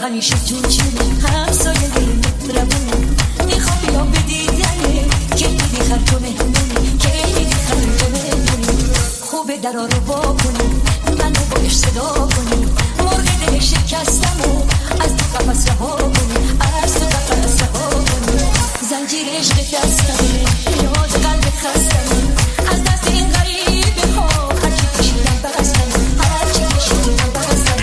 همیشه تو چونه همسایه مهربونه میخوام بیا به دیدنه که دیدی خرج و مهمونی که دیدی خرج و مهمونی خوبه درا رو با کنی منو باش صدا کنی مرغ دل شکستم و از تو قفص رها کنی از تو قفص رها کنی زنجیر عشق دستمه یاد قلب خستمه از دست این غریبه ها هرچی کشیدم بستم هرچی کشیدم بستم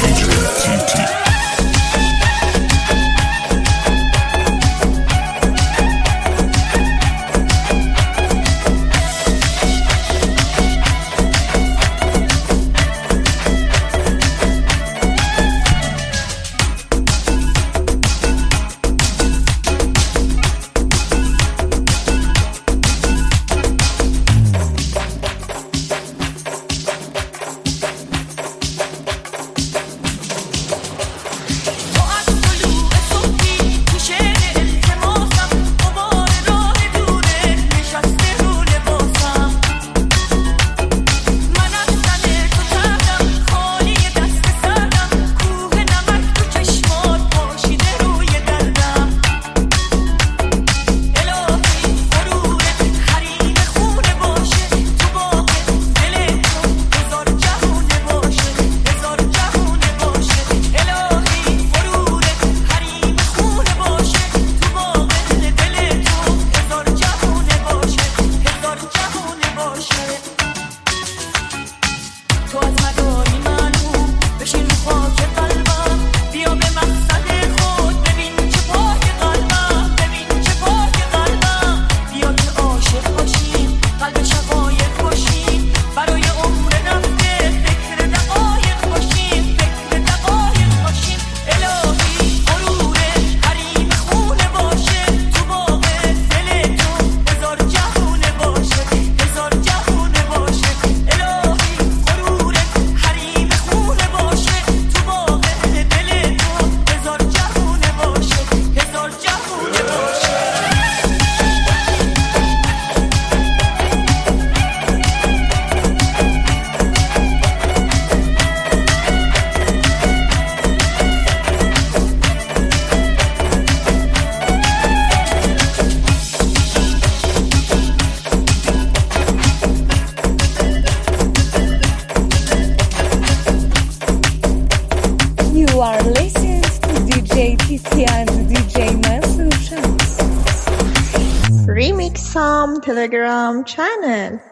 Remix Telegram channel.